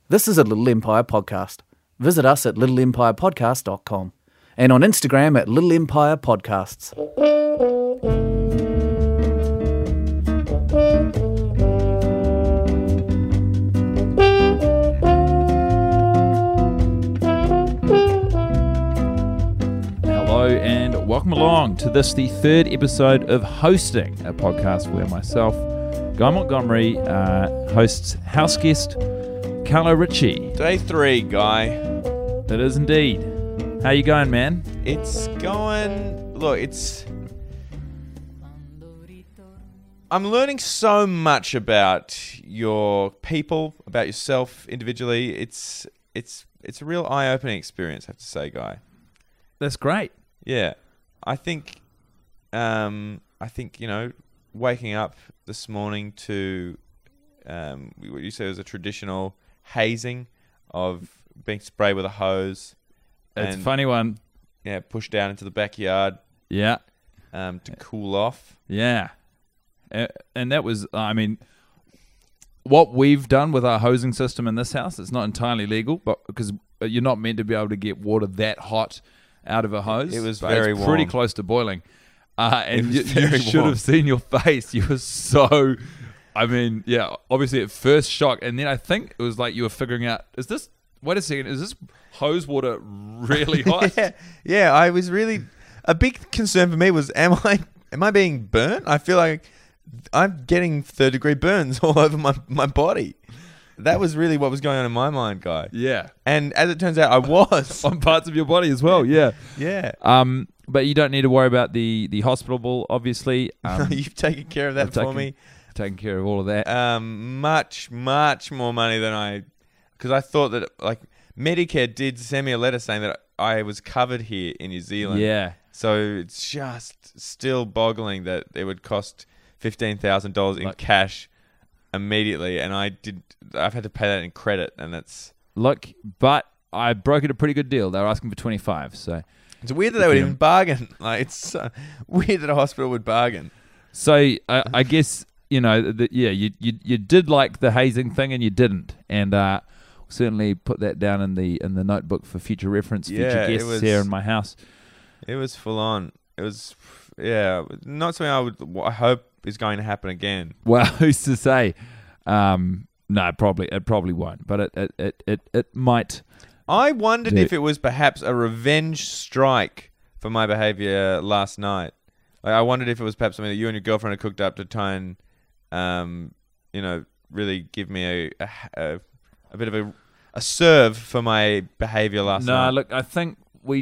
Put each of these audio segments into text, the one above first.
This is a Little Empire podcast. Visit us at littleempirepodcast.com and on Instagram at Little Empire Podcasts. Hello and welcome along to this, the third episode of Hosting, a podcast where myself, Guy Montgomery, hosts house guest Carlo Ritchie. Day 3, Guy. It is indeed. How you going, man? It's going... Look, I'm learning so much about your people, about yourself individually. It's a real eye-opening experience, I have to say, Guy. That's great. Yeah. I think, waking up this morning to what you said was a traditional hazing of being sprayed with a hose. It's a funny one. Yeah, pushed down into the backyard. Yeah. To cool off. Yeah. And that was, I mean, what we've done with our hosing system in this house, it's not entirely legal, but because you're not meant to be able to get water that hot out of a hose. It was but very it's pretty warm. close to boiling. And you very should warm. have seen your face. You were so, I mean, yeah, obviously at first shock. And then I think it was like you were figuring out, wait a second, is this hose water really hot? Yeah, I was really... A big concern for me was, am I being burnt? I feel like I'm getting third-degree burns all over my body. That was really what was going on in my mind, Guy. Yeah. And as it turns out, I was. On parts of your body as well, yeah. Yeah. But you don't need to worry about the hospital bill, obviously. You've taken care of that for me. Taking care of all of that. Much more money than because I thought that, like, Medicare did send me a letter saying that I was covered here in New Zealand. Yeah. So it's just still boggling that it would cost $15,000 in cash immediately, and I've had to pay that in credit, and that's... Look, but I brokered a pretty good deal. They were asking for 25, so... It's weird that they would even bargain. Like, it's weird that a hospital would bargain. So I guess, you know, you did like the hazing thing and you didn't, and certainly put that down in the notebook for future reference, future guests here in my house. It was full on. It was, not something I hope is going to happen again. Well, who's to say? No, it probably won't, but it might. I wondered if it was perhaps a revenge strike for my behavior last night. Like, I wondered if it was perhaps something that you and your girlfriend had cooked up to try and, really give me a bit of a serve for my behavior last night. No, look, I think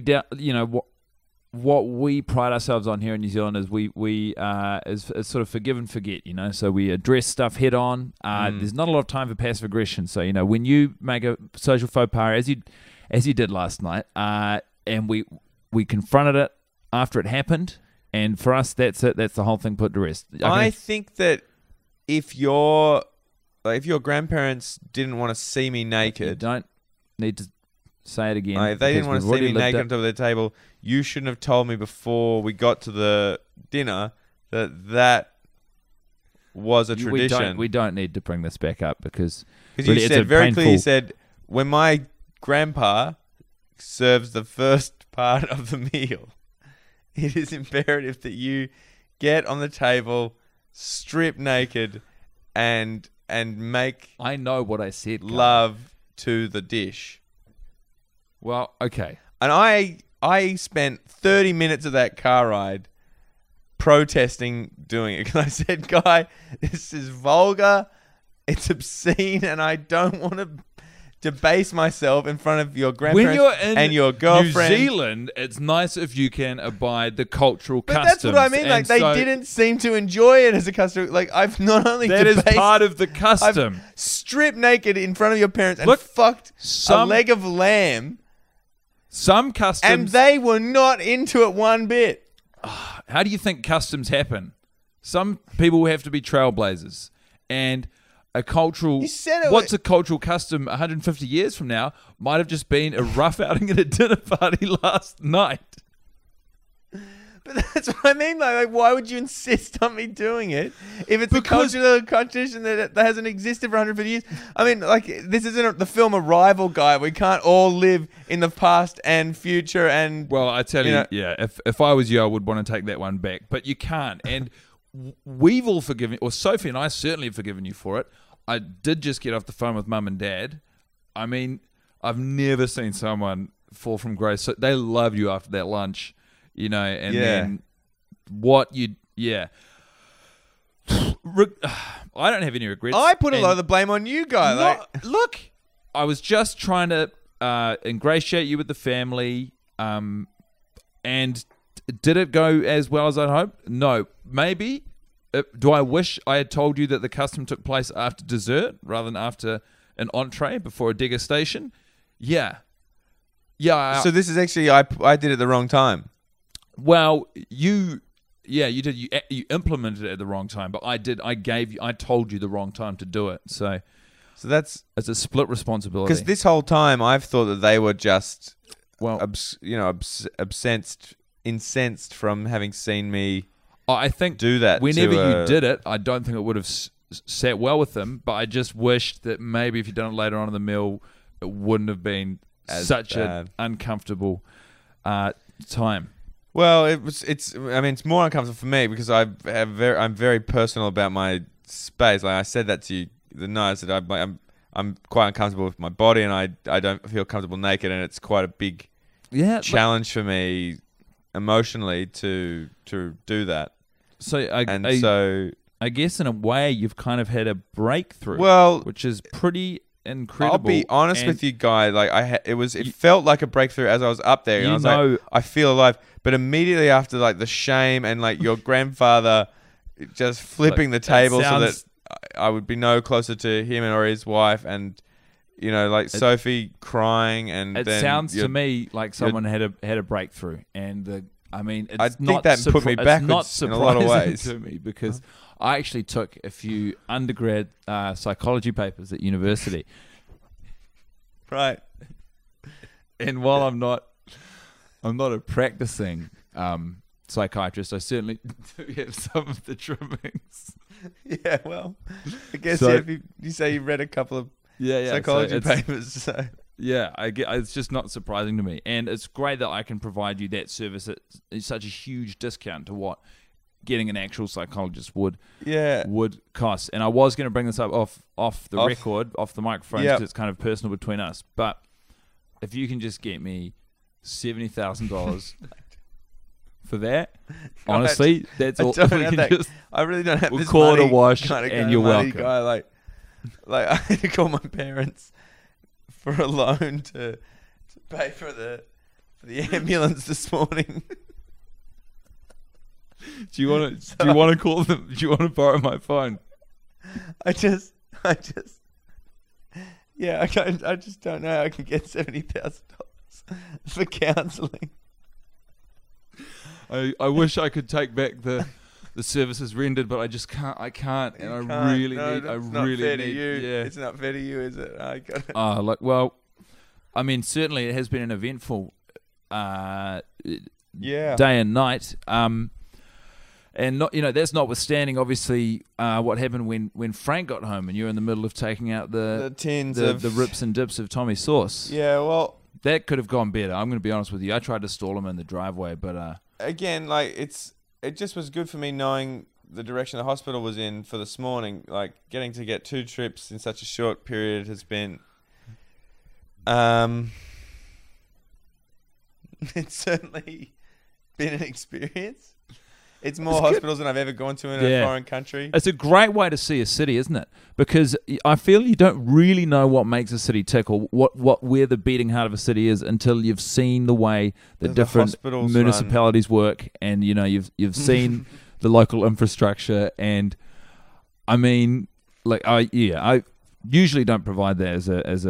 what we pride ourselves on here in New Zealand is we is sort of forgive and forget, so we address stuff head on. There's not a lot of time for passive aggression. So, when you make a social faux pas, as you did last night, and we confronted it after it happened, and for us, that's it. That's the whole thing put to rest. I think that if your grandparents didn't want to see me naked, you don't need to say it again. If they didn't want to see me naked on top of their table, you shouldn't have told me before we got to the dinner that was a tradition. We don't need to bring this back up because you said very clearly, you said, when my grandpa serves the first part of the meal, it is imperative that you get on the table, strip naked, and make... I know what I said. Love to the dish. Well, okay. And I spent 30 minutes of that car ride protesting doing it because I said, Guy, this is vulgar, it's obscene, and I don't want to debase myself in front of your grandparents and your girlfriend. New Zealand, it's nice if you can abide the cultural but customs. That's what I mean. Like, they didn't seem to enjoy it as a custom. Like, I've not only that is part of the custom. I've stripped naked in front of your parents and fucked a leg of lamb. Some customs... And they were not into it one bit. How do you think customs happen? Some people have to be trailblazers. And a cultural... What's a cultural custom 150 years from now might have just been a rough outing at a dinner party last night. But that's what I mean. Like, why would you insist on me doing it if it's a cultural tradition that hasn't existed for 150 years? I mean, like, this isn't the film Arrival, guy. We can't all live in the past and future. And well, I tell you, yeah. If I was you, I would want to take that one back, but you can't. And we've all forgiven, or Sophie and I certainly have forgiven you for it. I did just get off the phone with Mum and Dad. I mean, I've never seen someone fall from grace. So they loved you after that lunch. You know, and then what you, I don't have any regrets. I put a lot of the blame on you, guy. Look, I was just trying to ingratiate you with the family, and did it go as well as I'd hoped? No. Maybe. Do I wish I had told you that the custom took place after dessert rather than after an entree before a degustation? Yeah. So this is actually, I did it the wrong time. Well, you did. You implemented it at the wrong time, but I told you the wrong time to do it. So it's a split responsibility. Because this whole time I've thought that they were just, incensed from having seen me. I think do that. Whenever you did it, I don't think it would have sat well with them. But I just wished that maybe if you'd done it later on in the meal, it wouldn't have been such an uncomfortable time. Well, it's more uncomfortable for me because I'm very personal about my space. Like I said that to you the night. I said I'm quite uncomfortable with my body, and I don't feel comfortable naked, and it's quite a big challenge for me emotionally to do that. So I guess in a way you've kind of had a breakthrough. Well, which is pretty incredible. I'll be honest with you, guy. Like it felt like a breakthrough as I was up there. And I was like, I feel alive. But immediately after, like the shame and like your grandfather just flipping the table so that I would be no closer to him or his wife, and like Sophie crying, and it then sounds to me like someone had a breakthrough, and I think that put me backwards in a lot of ways to me because I actually took a few undergrad psychology papers at university. Right. And while I'm not a practicing psychiatrist, I certainly do have some of the trimmings. Yeah, well, I guess if you say you read a couple of psychology papers. So. Yeah, it's just not surprising to me. And it's great that I can provide you that service at such a huge discount to what getting an actual psychologist would cost. And I was going to bring this up off the record, off the microphone, because it's kind of personal between us. But if you can just get me $70,000 for that, honestly, that's all. I really don't have we'll this call money, it a wash, and you're welcome. Guy, like I had to call my parents for a loan to pay for the ambulance this morning. Do you want to call them? Do you want to borrow my phone? I just don't know how I can get $70,000 for counselling. I wish I could take back the services rendered, but I just can't. I can't, and I really need. Yeah, it's not fair to you, is it? I got it. Well, I mean, certainly it has been an eventful day and night. And not, that's notwithstanding, obviously, what happened when Frank got home and you're in the middle of taking out the tins of the rips and dips of Tommy sauce. Yeah, well, that could have gone better. I'm going to be honest with you. I tried to stall him in the driveway, but again, like it just was good for me knowing the direction the hospital was in for this morning. Like getting to get 2 trips in such a short period has been, it's certainly been an experience. It's more hospitals than I've ever gone to in a foreign country. It's a great way to see a city, isn't it? Because I feel you don't really know what makes a city tick or where the beating heart of a city is until you've seen the way that different municipalities work, and you've seen the local infrastructure. And I mean, like I usually don't provide that as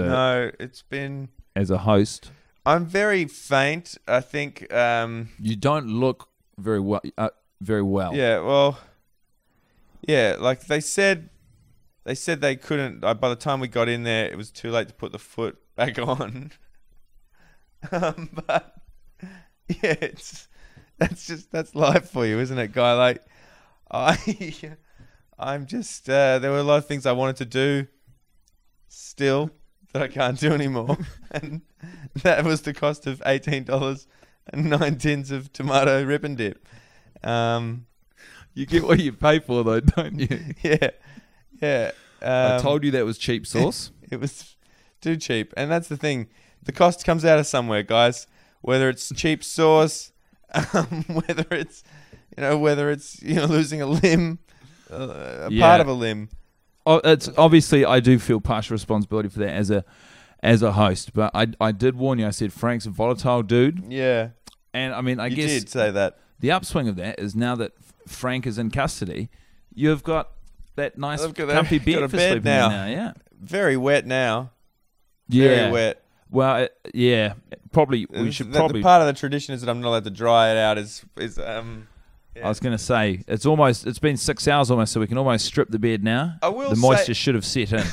a host. I'm very faint. I think you don't look very well. Very well. Yeah, well, yeah, like they said they couldn't. By the time we got in there, it was too late to put the foot back on. But yeah, that's life for you, isn't it, Guy? Like, I'm just there were a lot of things I wanted to do still that I can't do anymore, and that was the cost of $18 and 9 tins of tomato ribbon dip. You get what you pay for, though, don't you? Yeah. I told you that was cheap sauce. It was too cheap, and that's the thing. The cost comes out of somewhere, guys. Whether it's cheap sauce, whether it's losing a limb, part of a limb. Oh, it's obviously I do feel partial responsibility for that as a host, but I did warn you. I said Frank's a volatile dude. Yeah, and I mean I guess you did say that. The upswing of that is now that Frank is in custody, you've got that nice comfy bed for sleeping now. Yeah, very wet now. Yeah, very wet. Well, yeah, probably we should probably. The part of the tradition is that I'm not allowed to dry it out. Yeah. I was going to say it's been 6 hours almost, so we can almost strip the bed now. The moisture should have set in.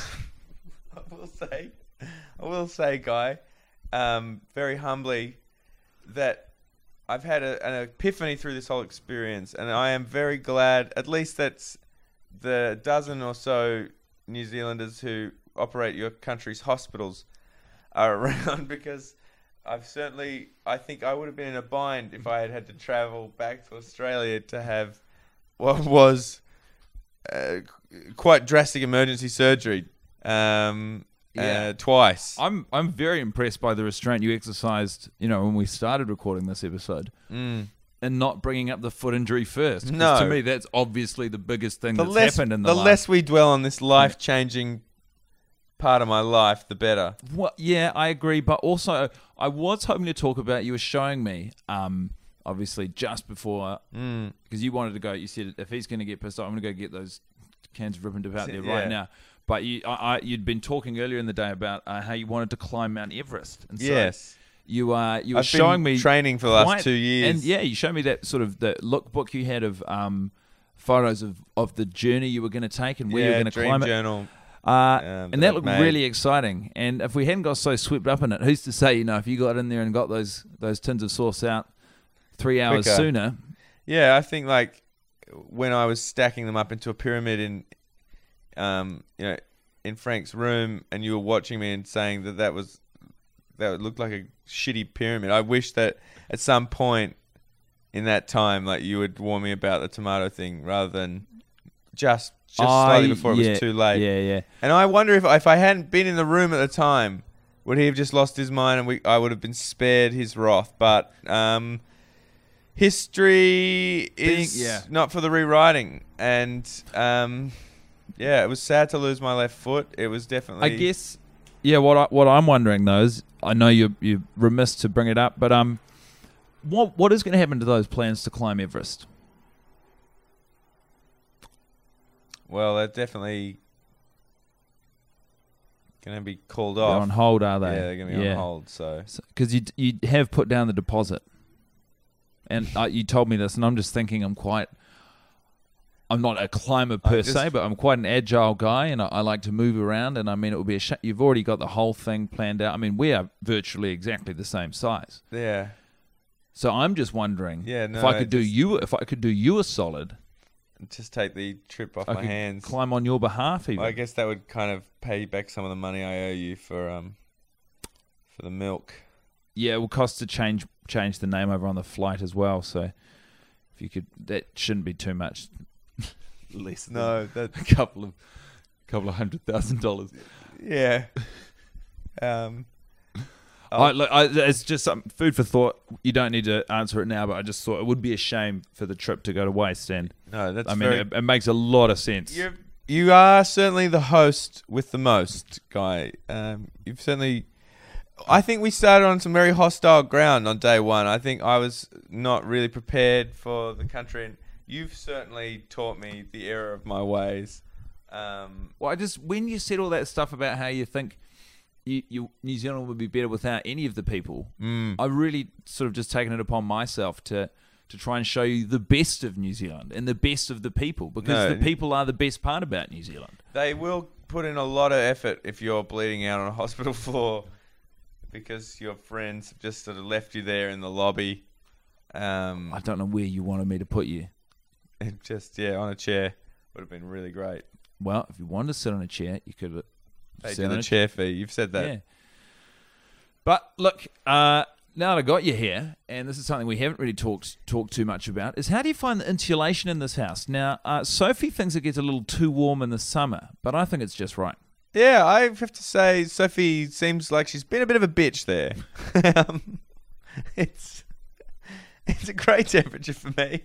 I will say, Guy, very humbly, that I've had an epiphany through this whole experience, and I am very glad. At least that's the dozen or so New Zealanders who operate your country's hospitals are around, because I think I would have been in a bind if I had had to travel back to Australia to have what was quite drastic emergency surgery twice. I'm very impressed by the restraint you exercised, when we started recording this episode, and not bringing up the foot injury first. No, to me that's obviously the biggest thing that's happened in the life. The less we dwell on this life-changing part of my life, the better. Well, yeah, I agree. But also, I was hoping to talk about, you were showing me, obviously, just before, because you wanted to go, you said, if he's going to get pissed off, I'm going to go get those cans of ribbon dip out there right now. But you'd been talking earlier in the day about how you wanted to climb Mount Everest. And so yes. You were I've showing been me training for the last 2 years. And yeah, you showed me that sort of the lookbook you had of photos of the journey you were going to take and where you were going to climb it. Journal. And that looked really exciting. And if we hadn't got so swept up in it, who's to say, if you got in there and got those tins of sauce out 3 hours quicker. sooner. Yeah, I think like when I was stacking them up into a pyramid in Frank's room, and you were watching me and saying that would look like a shitty pyramid. I wish that at some point in that time, like, you would warn me about the tomato thing rather than just slightly before it was too late. Yeah. And I wonder if I hadn't been in the room at the time, would he have just lost his mind and I would have been spared his wrath. But history is not for the rewriting. And it was sad to lose my left foot. It was definitely... I guess, what I'm wondering, though, is I know you're remiss to bring it up, but what is going to happen to those plans to climb Everest? Well, they're definitely going to be called off. They're on hold, are they? Yeah, they're going to be on hold. So, because you have put down the deposit, and you told me this, and I'm just thinking I'm not a climber per se, but I'm quite an agile guy, and I like to move around. And I mean, it would be a shame. You've already got the whole thing planned out. I mean, we are virtually exactly the same size. Yeah. So I'm just wondering if I could do you a solid. Just take the trip off my hands. Climb on your behalf, even. Well, I guess that would kind of pay back some of the money I owe you for the milk. Yeah, it will cost to change the name over on the flight as well. So if you could, that shouldn't be too much. Less than a couple of $100,000. Yeah. It's just some food for thought. You don't need to answer it now, but I just thought it would be a shame for the trip to go to waste. And it makes a lot of sense. You are certainly the host with the most, Guy. You've certainly... I think we started on some very hostile ground on day one. I think I was not really prepared for the country, and you've certainly taught me the error of my ways. When you said all that stuff about how you think New Zealand would be better without any of the people, I really sort of just taken it upon myself to try and show you the best of New Zealand and the best of the people, because the people are the best part about New Zealand. They will put in a lot of effort if you're bleeding out on a hospital floor because your friends have just sort of left you there in the lobby. I don't know where you wanted me to put you. Just on a chair would have been really great. Well, if you wanted to sit on a chair, you could Pay sit you on the a chair fee. You've said that. Yeah. But look, now that I got you here, and this is something we haven't really talked too much about, is how do you find the insulation in this house? Now, Sophie thinks it gets a little too warm in the summer, but I think it's just right. Yeah, I have to say, Sophie seems like she's been a bit of a bitch there. It's a great temperature for me.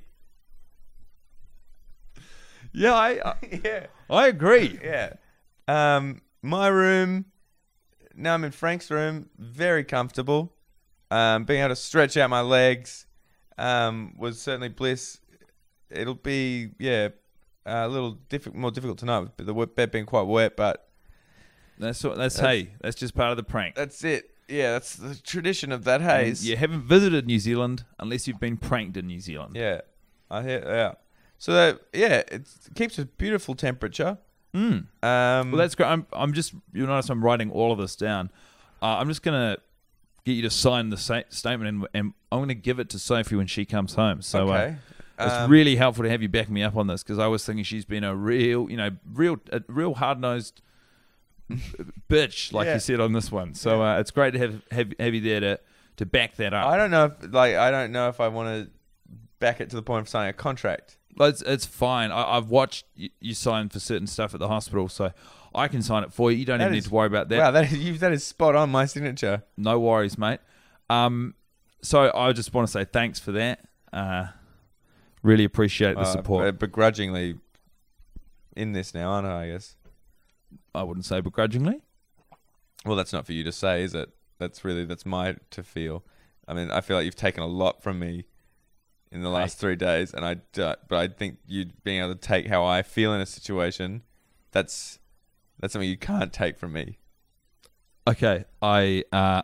Yeah, I agree. Yeah. My room, now I'm in Frank's room, very comfortable. Being able to stretch out my legs was certainly bliss. It'll be, a little more difficult tonight with the bed being quite wet, but that's just part of the prank. that's it. Yeah, that's the tradition of that haze. And you haven't visited New Zealand unless you've been pranked in New Zealand. Yeah, I hear. Yeah, so that it keeps a beautiful temperature. Well, that's great. You'll notice I'm writing all of this down. I'm just gonna get you to sign the statement, and I'm gonna give it to Sophie when she comes home. So okay. It's really helpful to have you backing me up on this, because I was thinking she's been a real hard-nosed bitch, like you said on this one. So it's great to have you there to back that up. I don't know if I want to back it to the point of signing a contract. It's fine. I've watched you sign for certain stuff at the hospital, so I can sign it for you. You don't even need to worry about that. Wow, that is spot on my signature. No worries, mate. So I just want to say thanks for that. Really appreciate the support. Begrudgingly in this now, aren't I guess? I wouldn't say begrudgingly. Well, that's not for you to say, is it? That's my to feel. I mean, I feel like you've taken a lot from me in the last 3 days, and but I think you being able to take how I feel in a situation, that's something you can't take from me. Okay, I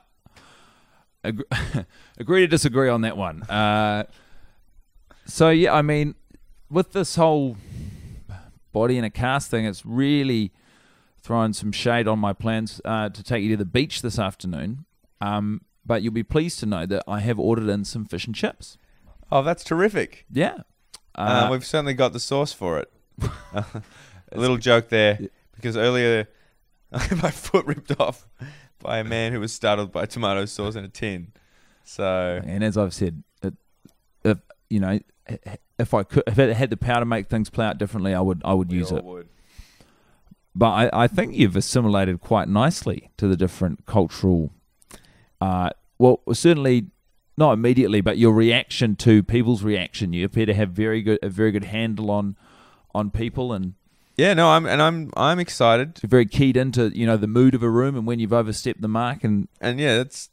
agree to disagree on that one. So yeah, I mean, with this whole body in a cast thing, it's really throwing some shade on my plans to take you to the beach this afternoon. But you'll be pleased to know that I have ordered in some fish and chips. Oh, that's terrific. Yeah. We've certainly got the sauce for it. A little joke there, because earlier I had my foot ripped off by a man who was startled by tomato sauce in a tin. So, and as I've said, if I had the power to make things play out differently, I would use it. But I think you've assimilated quite nicely to the different cultural. Well, certainly not immediately, but your reaction to people's reaction. You appear to have a very good handle on people, and yeah, no, I'm excited. Very keyed into the mood of a room and when you've overstepped the mark, and that's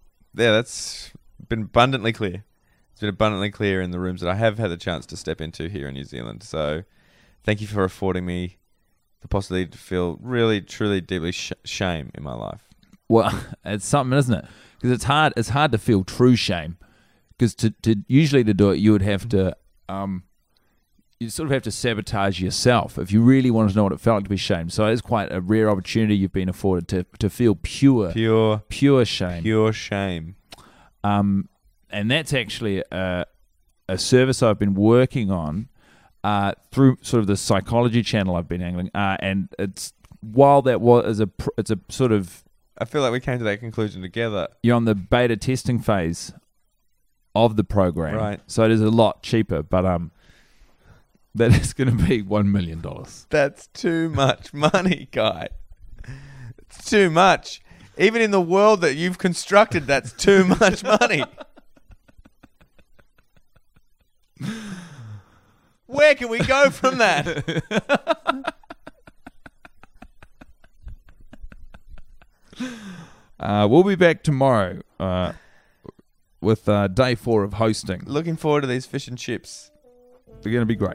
been abundantly clear. It's been abundantly clear in the rooms that I have had the chance to step into here in New Zealand. So, thank you for affording me the possibility to feel really, truly, deeply shame in my life. Well, it's something, isn't it? Because it's hard to feel true shame. Because to usually to do it, you would have to you sort of have to sabotage yourself if you really wanted to know what it felt like to be shamed. So it's quite a rare opportunity you've been afforded to feel pure shame. Pure shame. And that's actually a service I've been working on through sort of the psychology channel I've been angling. And it's it's a sort of. I feel like we came to that conclusion together. You're on the beta testing phase of the program, right? So it is a lot cheaper, but that is going to be $1 million. That's too much money, Guy. It's too much. Even in the world that you've constructed, that's too much money. Where can we go from that? We'll be back tomorrow with day 4 of hosting. Looking forward to these fish and chips. They're going to be great.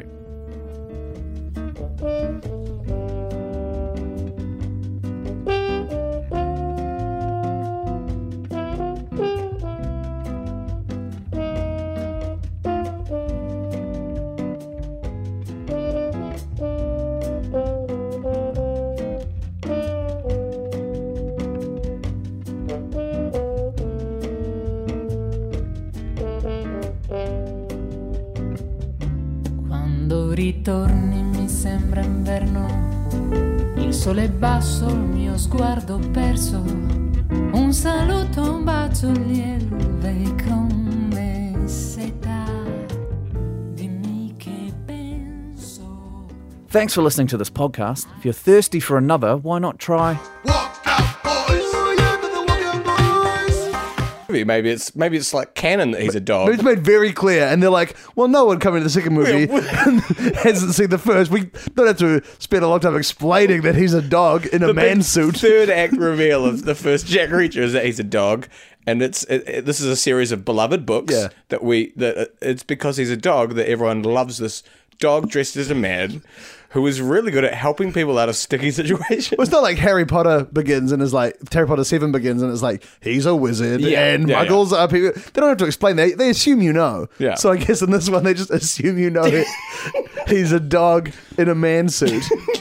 ritorni mi sembra inverno, il sole è basso, il mio sguardo perso, un saluto, un bacio lieve come seta, dimmi che penso. Thanks for listening to this podcast. If you're thirsty for another, why not try... Maybe it's like canon that he's a dog. It's made very clear, and they're like, well, no one coming to the second movie hasn't seen the first. We don't have to spend a long time explaining that he's a dog in a man suit. Third act reveal of the first Jack Reacher is that he's a dog, and this is a series of beloved books that it's because he's a dog that everyone loves this dog dressed as a man who is really good at helping people out of sticky situations. Well, it's not like Harry Potter begins and is like Harry Potter 7 begins and it's like he's a wizard and muggles are people. They don't have to explain. They assume you know. Yeah. So I guess in this one they just assume you know he's a dog in a man suit.